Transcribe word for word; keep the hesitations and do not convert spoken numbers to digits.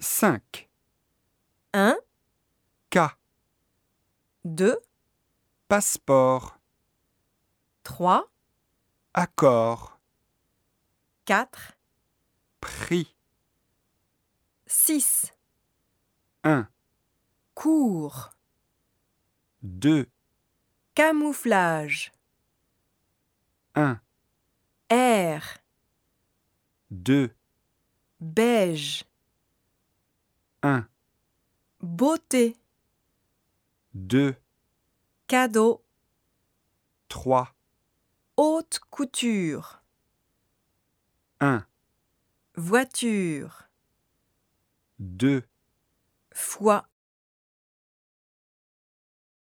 cinq. un, K. deux, Passeport. trois, Accord. quatre, Prix. six, un. cours, deux. camouflage, un. air, deux. beige, un. beauté, deux. cadeau, trois. haute couture, un. voiture, deux. foie.